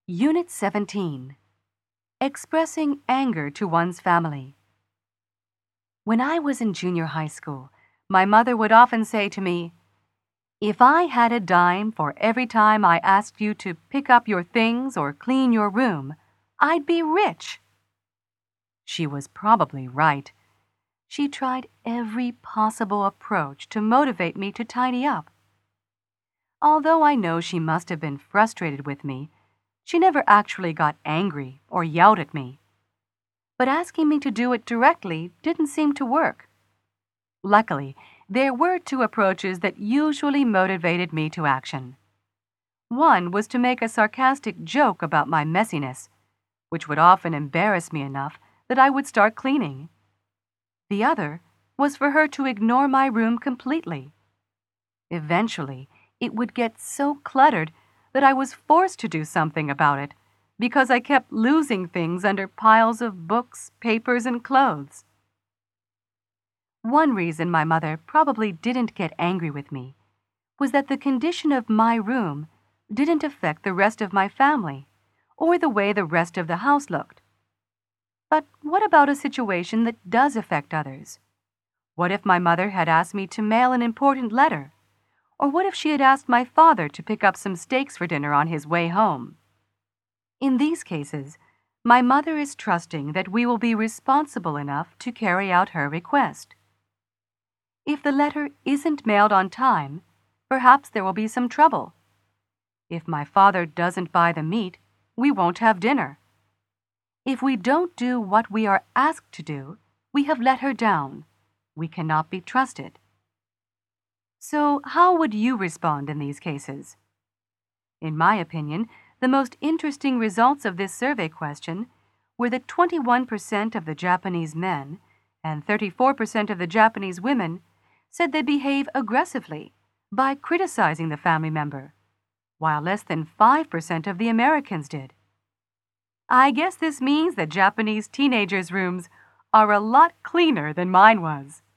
Unit 17. Expressing anger to one's family. When I was in junior high school, my mother would often say to me, "If I had a dime for every time I asked you to pick up your things or clean your room, I'd be rich." She was probably right. She tried every possible approach to motivate me to tidy up. Although I know she must have been frustrated with me, she never actually got angry or yelled at me. But asking me to do it directly didn't seem to work. Luckily, there were two approaches that usually motivated me to action. One was to make a sarcastic joke about my messiness, which would often embarrass me enough that I would start cleaning. The other was for her to ignore my room completely. Eventually, it would get so cluttered that I was forced to do something about it because I kept losing things under piles of books, papers, and clothes. One reason my mother probably didn't get angry with me was that the condition of my room didn't affect the rest of my family or the way the rest of the house looked. But what about a situation that does affect others? What if my mother had asked me to mail an important letter? Or what if she had asked my father to pick up some steaks for dinner on his way home? In these cases, my mother is trusting that we will be responsible enough to carry out her request. If the letter isn't mailed on time, perhaps there will be some trouble. If my father doesn't buy the meat, we won't have dinner. If we don't do what we are asked to do, we have let her down. We cannot be trusted. So, how would you respond in these cases? In my opinion, the most interesting results of this survey question were that 21% of the Japanese men and 34% of the Japanese women said they behave aggressively by criticizing the family member, while less than 5% of the Americans did. I guess this means that Japanese teenagers' rooms are a lot cleaner than mine was.